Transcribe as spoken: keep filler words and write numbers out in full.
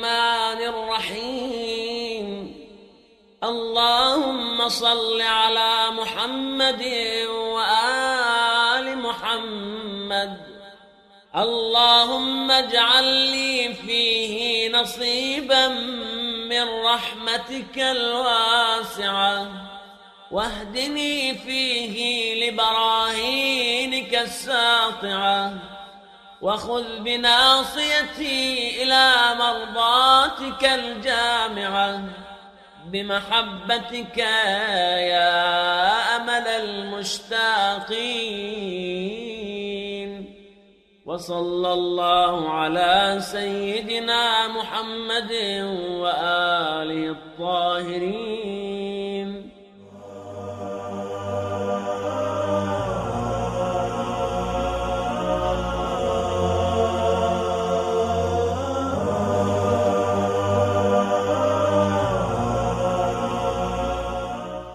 الرحمن الرحيم. اللهم صل على محمد وآل محمد. اللهم اجعل لي فيه نصيبا من رحمتك الواسعة، واهدني فيه لبراهينك الساطعة، وخذ بناصيتي إلى مرضاتك الجامعة، بمحبتك يا أمل المشتاقين. وصلى الله على سيدنا محمد وآله الطاهرين.